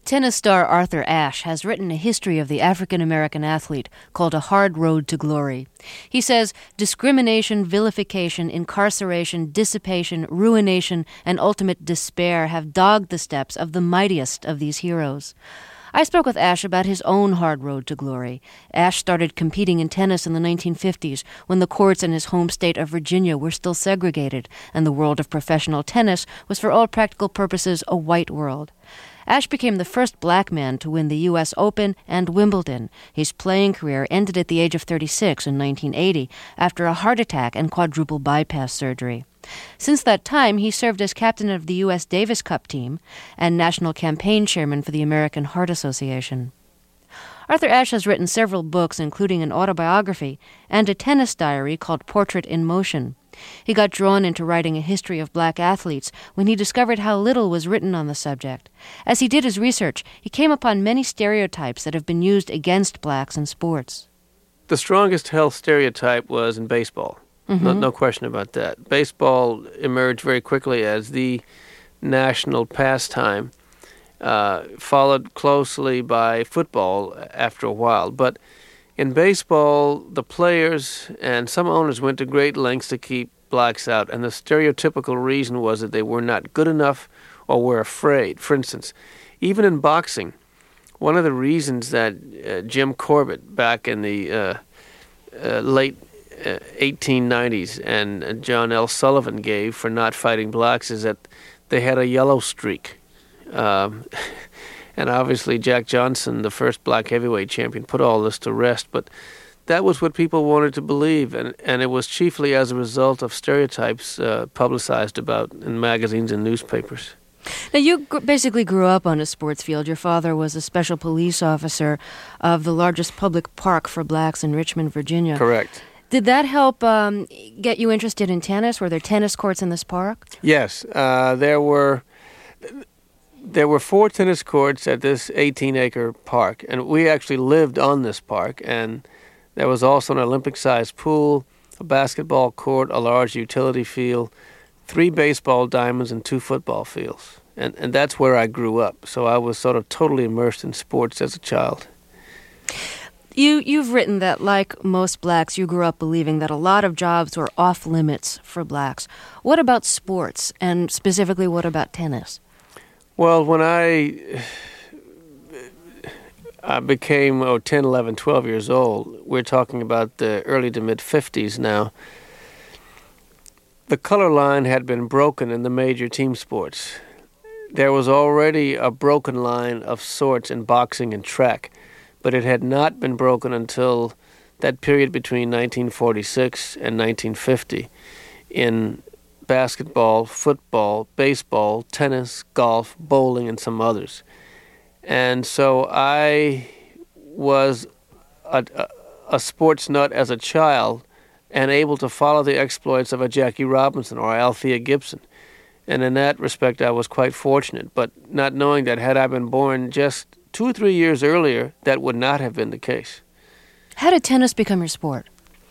Tennis star Arthur Ashe has written a history of the African-American athlete called A Hard Road to Glory. He says discrimination, vilification, incarceration, dissipation, ruination, and ultimate despair have dogged the steps of the mightiest of these heroes. I spoke with Ashe about his own hard road to glory. Ashe started competing in tennis in the 1950s when the courts in his home state of Virginia were still segregated, and the world of professional tennis was for all practical purposes a white world. Ashe became the first black man to win the U.S. Open and Wimbledon. His playing career ended at the age of 36 in 1980 after a heart attack and quadruple bypass surgery. Since that time, he served as captain of the U.S. Davis Cup team and national campaign chairman for the American Heart Association. Arthur Ashe has written several books, including an autobiography and a tennis diary called Portrait in Motion. He got drawn into writing a history of black athletes when he discovered how little was written on the subject. As he did his research, he came upon many stereotypes that have been used against blacks in sports. The strongest held stereotype was in baseball. No question about that. Baseball emerged very quickly as the national pastime, followed closely by football after a while. But in baseball, the players and some owners went to great lengths to keep blacks out, and the stereotypical reason was that they were not good enough or were afraid. For instance, even in boxing, one of the reasons that Jim Corbett back in the late 1890s and John L. Sullivan gave for not fighting blacks is that they had a yellow streak. And obviously Jack Johnson, the first black heavyweight champion, put all this to rest. But that was what people wanted to believe, and it was chiefly as a result of stereotypes publicized about in magazines and newspapers. Now, you basically grew up on a sports field. Your father was a special police officer of the largest public park for blacks in Richmond, Virginia. Correct. Did that help get you interested in tennis? Were there tennis courts in this park? Yes. There were 4 tennis courts at this 18-acre park, and we actually lived on this park. And there was also an Olympic-sized pool, a basketball court, a large utility field, 3 baseball diamonds, and 2 football fields. And that's where I grew up. So I was sort of totally immersed in sports as a child. You've written that, like most blacks, you grew up believing that a lot of jobs were off limits for blacks. What about sports, and specifically what about tennis? Well, when I became 10, 11, 12 years old, we're talking about the early to mid-50s now, the color line had been broken in the major team sports. There was already a broken line of sorts in boxing and track, but it had not been broken until that period between 1946 and 1950 in basketball, football, baseball, tennis, golf, bowling, and some others. And so I was a sports nut as a child and able to follow the exploits of a Jackie Robinson or Althea Gibson. And in that respect, I was quite fortunate, but not knowing that had I been born just 2 or 3 years earlier, that would not have been the case. How did tennis become your sport?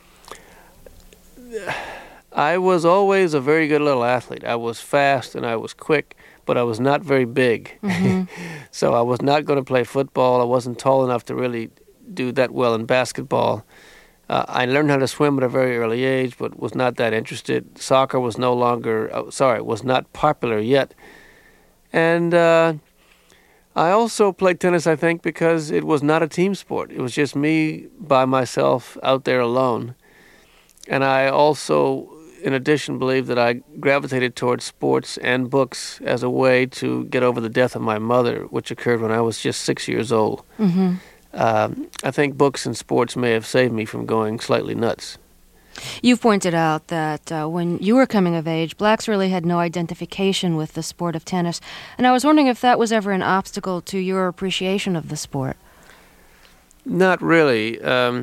I was always a very good little athlete. I was fast and I was quick, but I was not very big. So I was not going to play football. I wasn't tall enough to really do that well in basketball. I learned how to swim at a very early age, but was not that interested. Soccer was was not popular yet. And I also played tennis, I think, because it was not a team sport. It was just me by myself out there alone. And I also, in addition, believe that I gravitated towards sports and books as a way to get over the death of my mother, which occurred when I was just 6 years old. I think books and sports may have saved me from going slightly nuts. You've pointed out that when you were coming of age, blacks really had no identification with the sport of tennis. And I was wondering if that was ever an obstacle to your appreciation of the sport. Not really.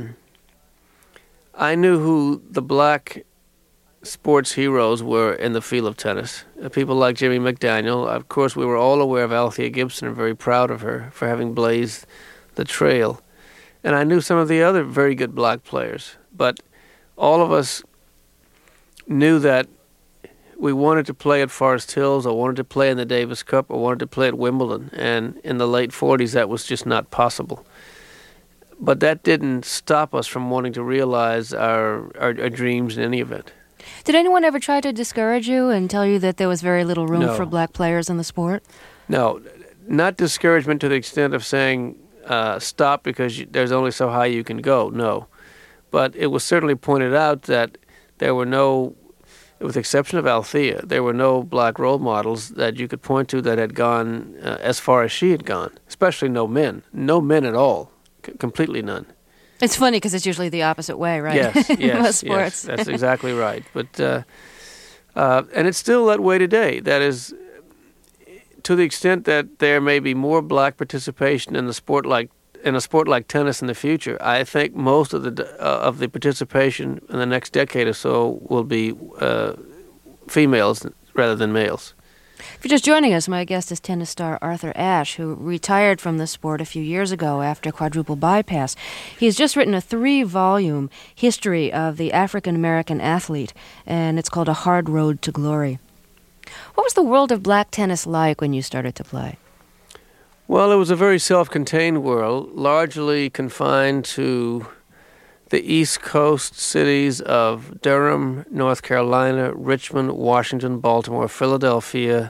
I knew who the black sports heroes were in the field of tennis. People like Jimmy McDaniel. Of course, we were all aware of Althea Gibson and very proud of her for having blazed the trail. And I knew some of the other very good black players. But all of us knew that We wanted to play at Forest Hills, or wanted to play in the Davis Cup, or wanted to play at Wimbledon. And in the late 40s, that was just not possible. But that didn't stop us from wanting to realize our dreams in any event. Did anyone ever try to discourage you and tell you that there was very little room for black players in the sport? No, not discouragement to the extent of saying stop because there's only so high you can go, no. But it was certainly pointed out that there were no, with the exception of Althea, there were no black role models that you could point to that had gone as far as she had gone, especially no men. No men at all, completely none. It's funny because it's usually the opposite way, right? Yes, Most sports. yes, that's exactly right. But and it's still that way today. That is, to the extent that there may be more black participation in a sport like tennis in the future, I think most of the participation in the next decade or so will be females rather than males. If you're just joining us, my guest is tennis star Arthur Ashe, who retired from the sport a few years ago after quadruple bypass. He's just written a 3-volume history of the African-American athlete, and it's called A Hard Road to Glory. What was the world of black tennis like when you started to play? Well, it was a very self-contained world, largely confined to the East Coast cities of Durham, North Carolina, Richmond, Washington, Baltimore, Philadelphia,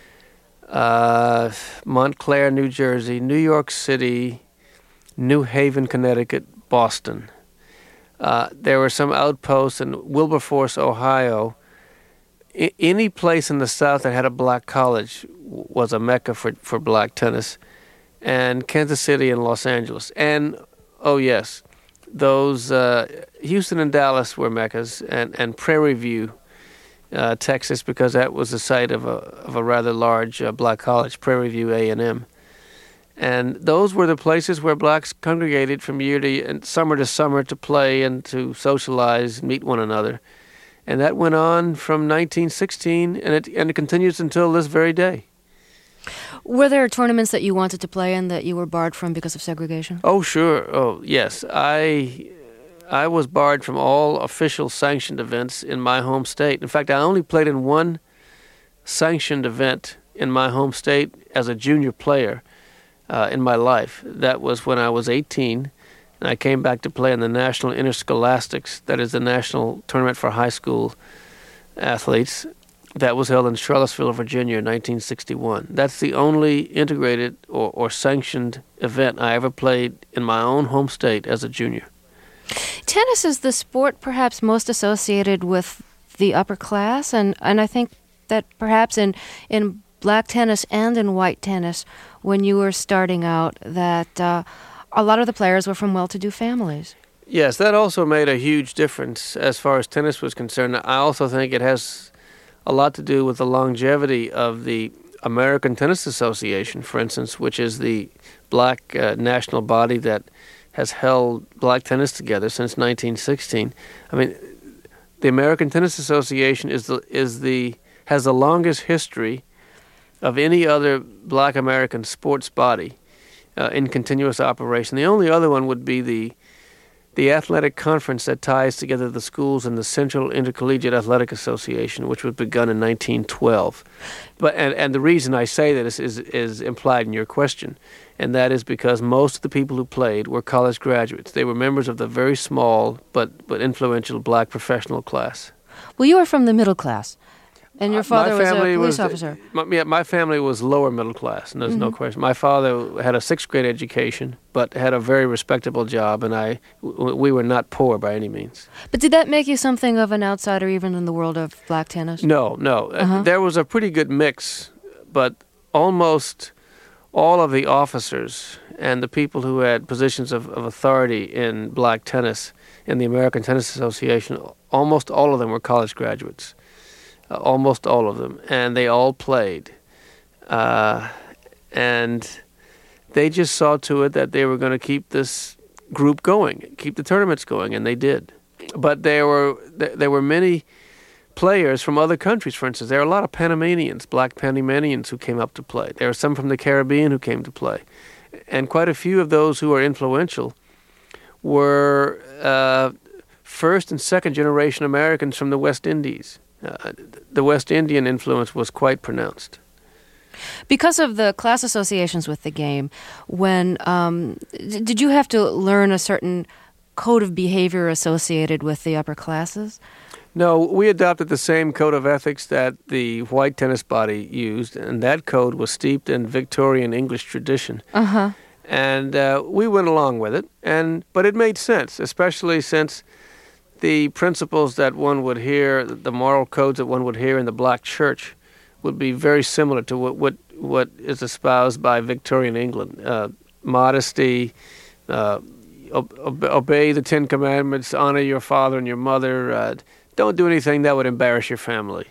Montclair, New Jersey, New York City, New Haven, Connecticut, Boston. There were some outposts in Wilberforce, Ohio. Any place in the South that had a black college was a mecca for black tennis, and Kansas City and Los Angeles. And, oh yes, those Houston and Dallas were meccas, and Prairie View, Texas, because that was the site of a rather large black college, Prairie View A&M. And those were the places where blacks congregated from summer to summer to play and to socialize, meet one another. And that went on from 1916, and it continues until this very day. Were there tournaments that you wanted to play in that you were barred from because of segregation? Oh, sure. Oh, yes. I was barred from all official sanctioned events in my home state. In fact, I only played in one sanctioned event in my home state as a junior player in my life. That was when I was 18. And I came back to play in the National Interscholastics, that is the national tournament for high school athletes. That was held in Charlottesville, Virginia in 1961. That's the only integrated or sanctioned event I ever played in my own home state as a junior. Tennis is the sport perhaps most associated with the upper class, and I think that perhaps in black tennis and in white tennis, when you were starting out, that a lot of the players were from well-to-do families. Yes, that also made a huge difference as far as tennis was concerned. I also think it has a lot to do with the longevity of the American Tennis Association, for instance, which is the black national body that has held black tennis together since 1916. I mean, the American Tennis Association has the longest history of any other black American sports body in continuous operation. The only other one would be the athletic conference that ties together the schools in the Central Intercollegiate Athletic Association, which was begun in 1912. And the reason I say that is implied in your question, and that is because most of the people who played were college graduates. They were members of the very small but influential black professional class. Well, you were from the middle class. And your father was a police officer. My family was lower middle class, and there's no question. My father had a 6th grade education, but had a very respectable job, and we were not poor by any means. But did that make you something of an outsider even in the world of black tennis? No. There was a pretty good mix, but almost all of the officers and the people who had positions of authority in black tennis in the American Tennis Association, almost all of them were college graduates. Almost all of them, and they all played. And they just saw to it that they were going to keep this group going, keep the tournaments going, and they did. But there were many players from other countries, for instance. There are a lot of Panamanians, black Panamanians who came up to play. There are some from the Caribbean who came to play. And quite a few of those who are influential were first and second generation Americans from the West Indies. The West Indian influence was quite pronounced. Because of the class associations with the game, when did you have to learn a certain code of behavior associated with the upper classes? No, we adopted the same code of ethics that the white tennis body used, and that code was steeped in Victorian English tradition. Uh-huh. And we went along with it, but it made sense, especially since the principles that one would hear, the moral codes that one would hear in the black church, would be very similar to what is espoused by Victorian England. Modesty, obey the Ten Commandments, honor your father and your mother, don't do anything that would embarrass your family.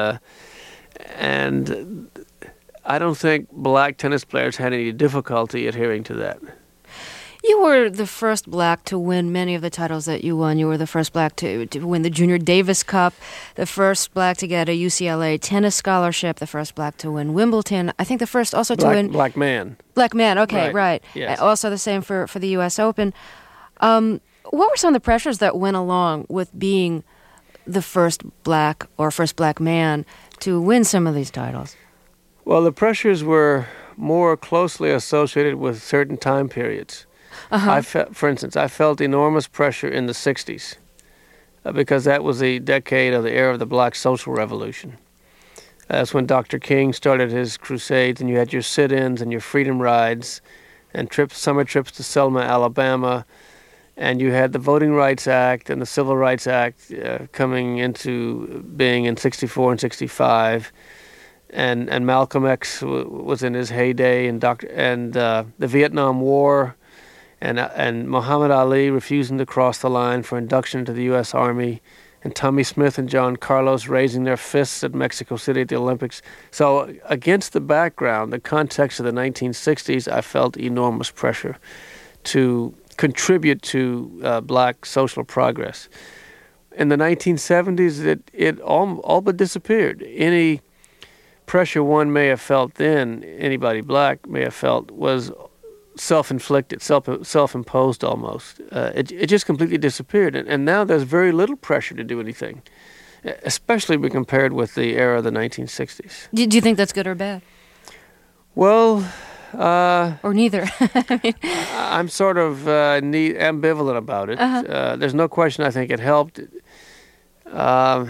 And I don't think black tennis players had any difficulty adhering to that. You were the first black to win many of the titles that you won. You were the first black to win the Junior Davis Cup, the first black to get a UCLA tennis scholarship, the first black to win Wimbledon. I think the first also to win... Black man. Black man, okay, right. Yes. Also the same for the U.S. Open. What were some of the pressures that went along with being the first black or first black man to win some of these titles? Well, the pressures were more closely associated with certain time periods. Uh-huh. For instance, I felt enormous pressure in the 60s because that was the decade of the era of the black social revolution. That's when Dr. King started his crusades, and you had your sit-ins and your freedom rides and summer trips to Selma, Alabama, and you had the Voting Rights Act and the Civil Rights Act coming into being in 64 and 65. And Malcolm X was in his heyday, and the Vietnam War, and Muhammad Ali refusing to cross the line for induction into the U.S. Army, and Tommy Smith and John Carlos raising their fists at Mexico City at the Olympics. So against the background, the context of the 1960s, I felt enormous pressure to contribute to black social progress. In the 1970s, it all but disappeared. Any pressure one may have felt then, anybody black may have felt, was self-inflicted, self-imposed almost. It just completely disappeared. And now there's very little pressure to do anything, especially when compared with the era of the 1960s. Do you think that's good or bad? Well... or neither. I'm sort of ambivalent about it. Uh-huh. There's no question I think it helped. No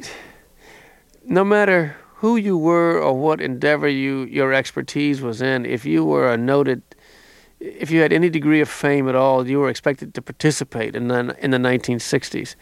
matter who you were or what endeavor your expertise was in, if you had any degree of fame at all, you were expected to participate in the 1960s.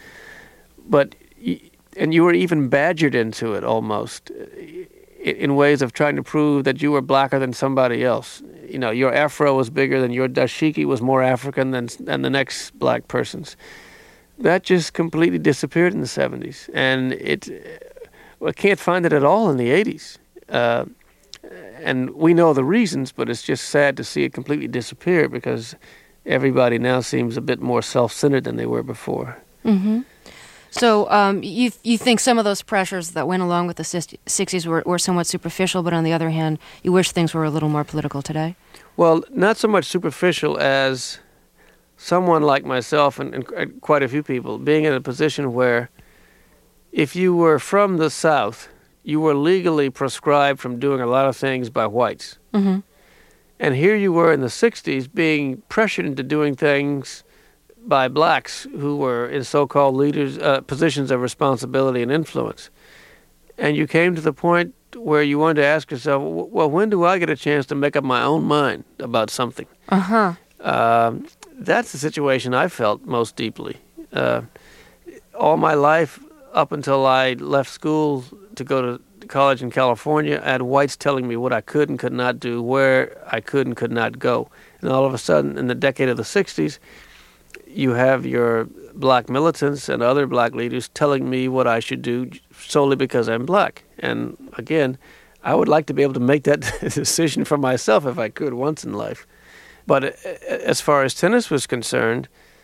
And you were even badgered into it almost, in ways of trying to prove that you were blacker than somebody else. You know, your afro was bigger than your dashiki was more African than the next black person's. That just completely disappeared in the 70s, and I can't find it at all in the 80s. And we know the reasons, but it's just sad to see it completely disappear because everybody now seems a bit more self-centered than they were before. Mm-hmm. So you think some of those pressures that went along with the 60s were somewhat superficial, but on the other hand, you wish things were a little more political today? Well, not so much superficial as someone like myself and quite a few people being in a position where if you were from the South, you were legally proscribed from doing a lot of things by whites. Mm-hmm. And here you were in the 60s being pressured into doing things by blacks who were in so-called leaders, positions of responsibility and influence. And you came to the point where you wanted to ask yourself, well, when do I get a chance to make up my own mind about something? Uh-huh. That's the situation I felt most deeply. All my life, up until I left school to go to college in California, I had whites telling me what I could and could not do, where I could and could not go. And all of a sudden, in the decade of the 60s, you have your black militants and other black leaders telling me what I should do solely because I'm black. And again, I would like to be able to make that decision for myself if I could once in life. But as far as tennis was concerned,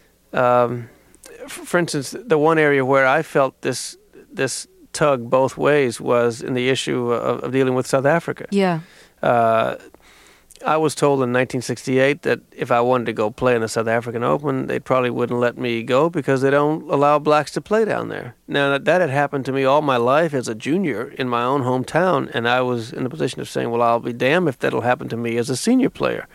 for instance, the one area where I felt this tug both ways was in the issue of dealing with South Africa. Yeah. I was told in 1968 that if I wanted to go play in the South African Open, they probably wouldn't let me go because they don't allow blacks to play down there. Now, that had happened to me all my life as a junior in my own hometown, and I was in the position of saying, well, I'll be damned if that'll happen to me as a senior player.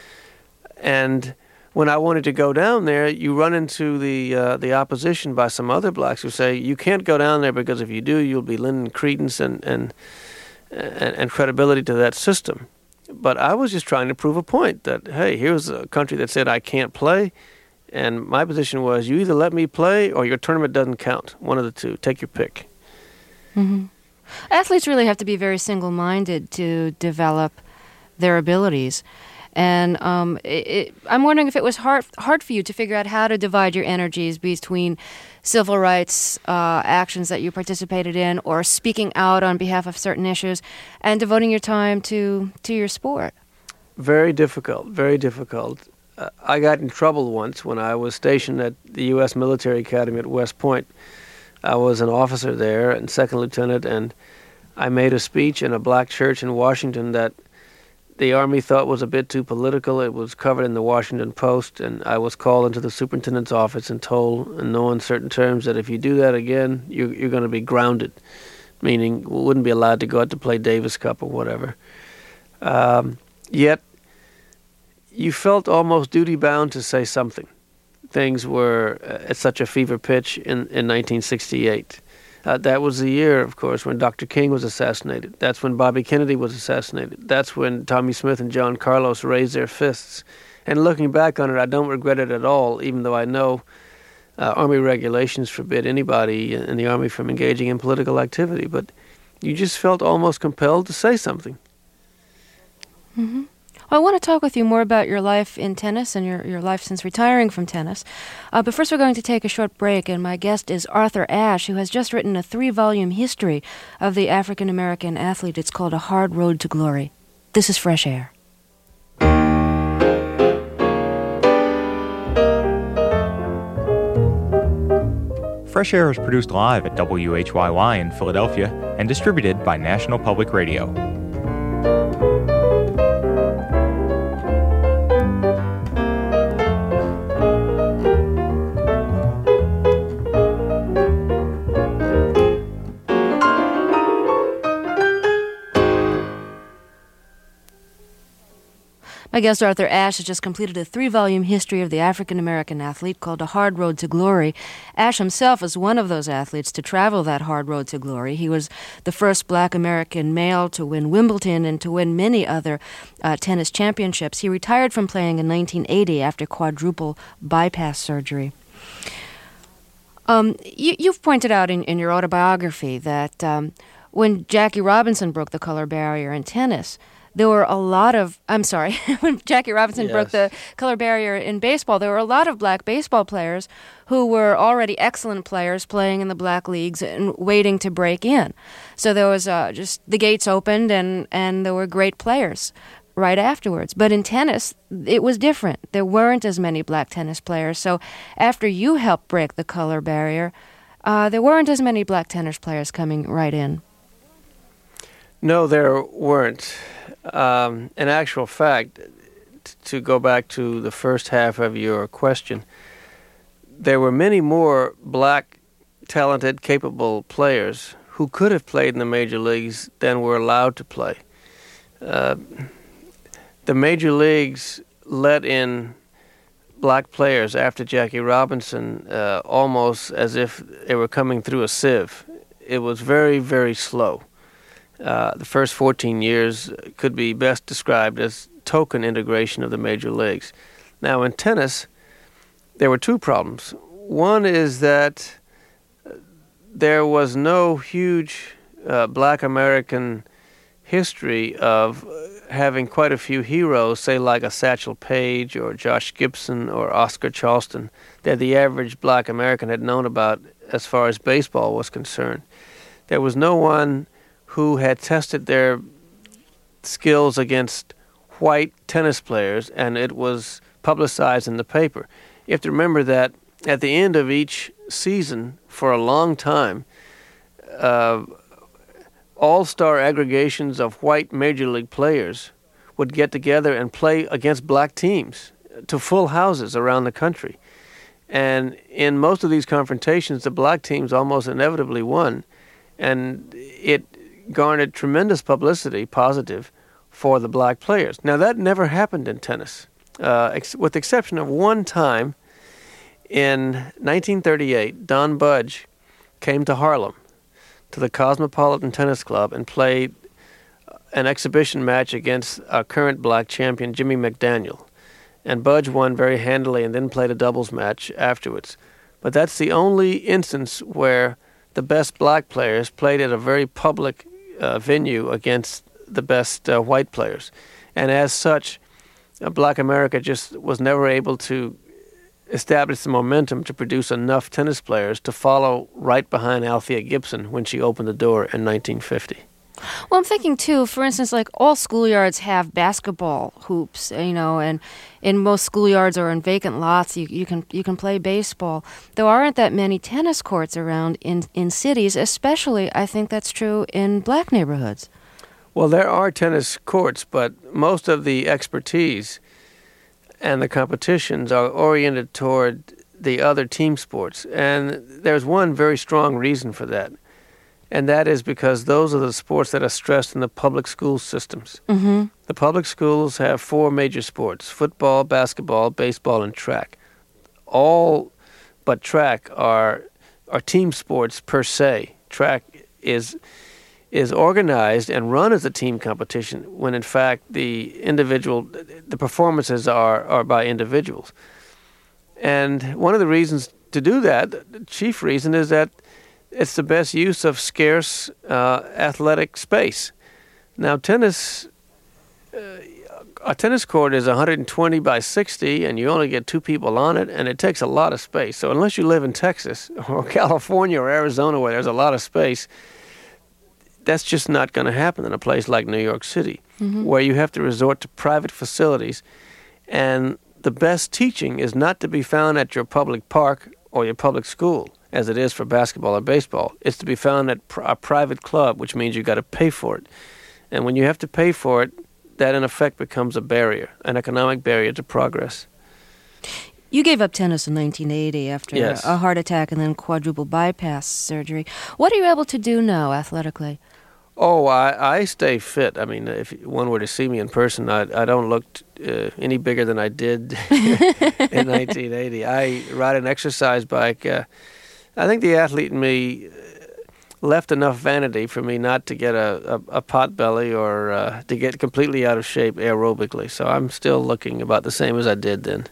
And when I wanted to go down there, you run into the opposition by some other blacks who say, you can't go down there because if you do, you'll be lending credence and credibility to that system. But I was just trying to prove a point that, hey, here's a country that said I can't play, and my position was you either let me play or your tournament doesn't count. One of the two. Take your pick. Mm-hmm. Athletes really have to be very single-minded to develop their abilities. And I'm wondering if it was hard for you to figure out how to divide your energies between civil rights actions that you participated in or speaking out on behalf of certain issues and devoting your time to your sport. Very difficult, very difficult. I got in trouble once when I was stationed at the U.S. Military Academy at West Point. I was an officer there and second lieutenant, and I made a speech in a black church in Washington that the Army thought was a bit too political. It was covered in the Washington Post, and I was called into the superintendent's office and told in no uncertain terms that if you do that again, you're going to be grounded, meaning we wouldn't be allowed to go out to play Davis Cup or whatever. Yet, you felt almost duty-bound to say something. Things were at such a fever pitch in 1968. That was the year, of course, when Dr. King was assassinated. That's when Bobby Kennedy was assassinated. That's when Tommy Smith and John Carlos raised their fists. And looking back on it, I don't regret it at all, even though I know Army regulations forbid anybody in the Army from engaging in political activity. But you just felt almost compelled to say something. Mm-hmm. Well, I want to talk with you more about your life in tennis and your life since retiring from tennis. But first we're going to take a short break, and my guest is Arthur Ashe, who has just written a 3-volume history of the African-American athlete. It's called A Hard Road to Glory. This is Fresh Air. Fresh Air is produced live at WHYY in Philadelphia and distributed by National Public Radio. My guest Arthur Ashe has just completed a 3-volume history of the African-American athlete called A Hard Road to Glory. Ashe himself was one of those athletes to travel that hard road to glory. He was the first black American male to win Wimbledon and to win many other tennis championships. He retired from playing in 1980 after quadruple bypass surgery. You've pointed out in your autobiography that when Jackie Robinson broke the color barrier in tennis, there were a lot of, when Jackie Robinson broke the color barrier in baseball, there were a lot of black baseball players who were already excellent players playing in the black leagues and waiting to break in. So there was just the gates opened and there were great players right afterwards. But in tennis, it was different. There weren't as many black tennis players. So after you helped break the color barrier, there weren't as many black tennis players coming right in. No, there weren't. In actual fact, to go back to the first half of your question, there were many more black, talented, capable players who could have played in the major leagues than were allowed to play. The major leagues let in black players after Jackie Robinson almost as if they were coming through a sieve. It was very, very slow. The first 14 years could be best described as token integration of the major leagues. Now, in tennis, there were two problems. One is that there was no huge black American history of having quite a few heroes, say like a Satchel Paige or Josh Gibson or Oscar Charleston, that the average black American had known about as far as baseball was concerned. There was no one who had tested their skills against white tennis players, and it was publicized in the paper. You have to remember that at the end of each season, for a long time, all-star aggregations of white major league players would get together and play against black teams to full houses around the country. And in most of these confrontations, the black teams almost inevitably won. And it garnered tremendous publicity, positive, for the black players. Now, that never happened in tennis, with the exception of one time. In 1938, Don Budge came to Harlem, to the Cosmopolitan Tennis Club, and played an exhibition match against our current black champion, Jimmy McDaniel. And Budge won very handily and then played a doubles match afterwards. But that's the only instance where the best black players played at a very public venue against the best white players. And as such, black America just was never able to establish the momentum to produce enough tennis players to follow right behind Althea Gibson when she opened the door in 1950. Well, I'm thinking, too, for instance, like all schoolyards have basketball hoops, and in most schoolyards or in vacant lots, you can play baseball. There aren't that many tennis courts around in cities, especially, I think that's true in black neighborhoods. Well, there are tennis courts, but most of the expertise and the competitions are oriented toward the other team sports. And there's one very strong reason for that. And that is because those are the sports that are stressed in the public school systems. Mm-hmm. The public schools have 4 major sports: football, basketball, baseball, and track. All but track are team sports per se. Track is organized and run as a team competition when in fact the performances are by individuals. And one of the reasons to do that, the chief reason, is that it's the best use of scarce athletic space. Now, a tennis court is 120 by 60, and you only get 2 people on it, and it takes a lot of space. So unless you live in Texas or California or Arizona where there's a lot of space, that's just not going to happen in a place like New York City, mm-hmm. where you have to resort to private facilities. And the best teaching is not to be found at your public park or your public school, as it is for basketball or baseball. It's to be found at a private club, which means you've got to pay for it. And when you have to pay for it, that in effect becomes a barrier, an economic barrier to progress. You gave up tennis in 1980 after yes. a heart attack and then quadruple bypass surgery. What are you able to do now athletically? Oh, I stay fit. I mean, if one were to see me in person, I don't look any bigger than I did in 1980. I ride an exercise bike. I think the athlete in me left enough vanity for me not to get a pot belly or to get completely out of shape aerobically. So I'm still looking about the same as I did then.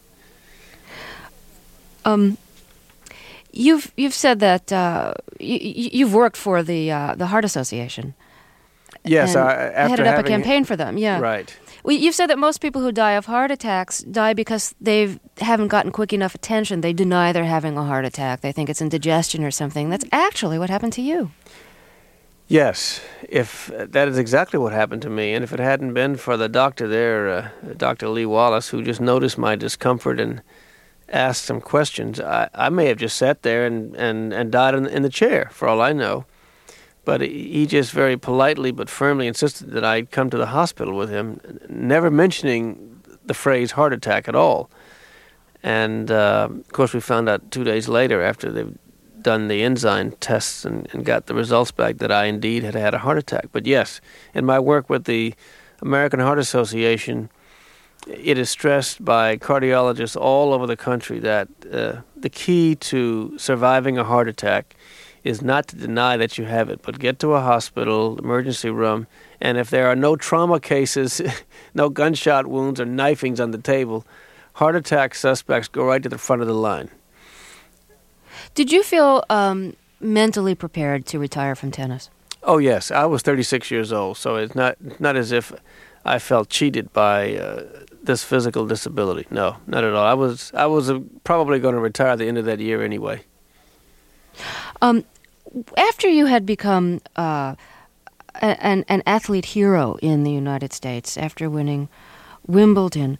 You've said that you've worked for the Heart Association. Yes, after headed up a campaign for them. Yeah, right. Well, you've said that most people who die of heart attacks die because they haven't gotten quick enough attention. They deny they're having a heart attack. They think it's indigestion or something. That's actually what happened to you. Yes, if that is exactly what happened to me, and if it hadn't been for the doctor there, Dr. Lee Wallace, who just noticed my discomfort and asked some questions, I may have just sat there and died in the chair, for all I know. But he just very politely but firmly insisted that I'd come to the hospital with him, never mentioning the phrase heart attack at all. And, of course, we found out 2 days later after they've done the enzyme tests and got the results back that I indeed had had a heart attack. But, yes, in my work with the American Heart Association, it is stressed by cardiologists all over the country that the key to surviving a heart attack is not to deny that you have it, but get to a hospital, emergency room, and if there are no trauma cases, no gunshot wounds or knifings on the table, heart attack suspects go right to the front of the line. Did you feel mentally prepared to retire from tennis? Oh, yes. I was 36 years old, so it's not as if I felt cheated by this physical disability. No, not at all. I was probably going to retire at the end of that year anyway. After you had become an athlete hero in the United States, after winning Wimbledon,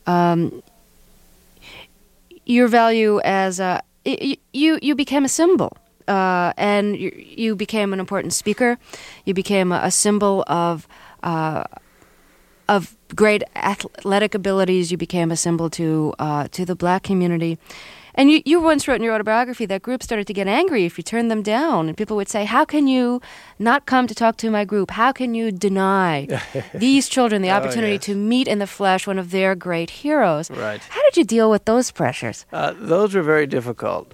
your value as you became a symbol, and you became an important speaker. You became a symbol of of great athletic abilities. You became a symbol to the black community. And you once wrote in your autobiography that groups started to get angry if you turned them down. And people would say, how can you not come to talk to my group? How can you deny these children the opportunity to meet in the flesh one of their great heroes? Right. How did you deal with those pressures? Those were very difficult.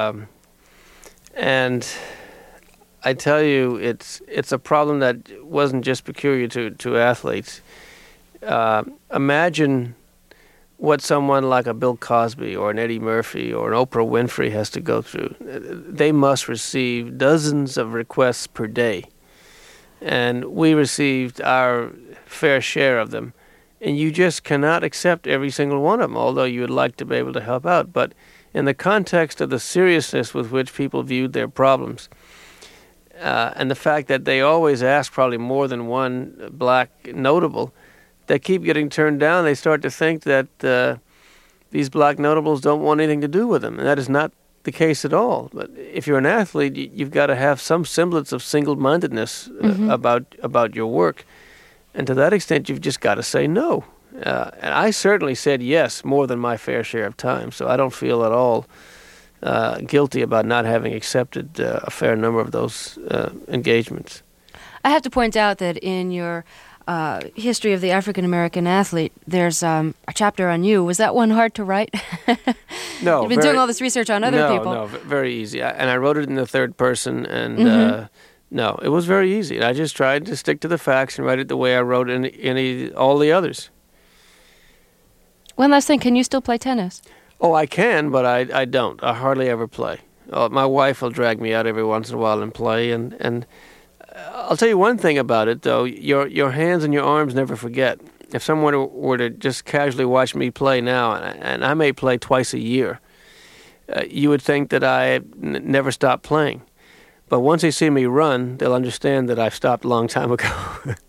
And I tell you, it's a problem that wasn't just peculiar to athletes. Imagine what someone like a Bill Cosby or an Eddie Murphy or an Oprah Winfrey has to go through. They must receive dozens of requests per day. And we received our fair share of them. And you just cannot accept every single one of them, although you would like to be able to help out. But in the context of the seriousness with which people viewed their problems, and the fact that they always ask probably more than one black notable, they keep getting turned down. They start to think that these black notables don't want anything to do with them, and that is not the case at all. But if you're an athlete, you've got to have some semblance of single-mindedness about your work, and to that extent, you've just got to say no. And I certainly said yes more than my fair share of time, so I don't feel at all guilty about not having accepted a fair number of those engagements. I have to point out that in your history of the African American athlete, there's a chapter on you. Was that one hard to write? No. You've been doing all this research on other people. No, very easy. And I wrote it in the third person, and no, it was very easy. I just tried to stick to the facts and write it the way I wrote in all the others. One last thing, can you still play tennis? Oh, I can, but I don't. I hardly ever play. My wife will drag me out every once in a while and play, and I'll tell you one thing about it, though. Your hands and your arms never forget. If someone were to just casually watch me play now, and I may play twice a year, you would think that I never stopped playing. But once they see me run, they'll understand that I've stopped a long time ago.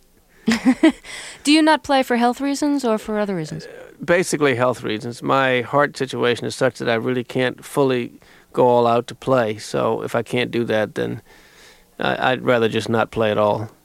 Do you not play for health reasons or for other reasons? Basically health reasons. My heart situation is such that I really can't fully go all out to play. So if I can't do that, then I'd rather just not play at all.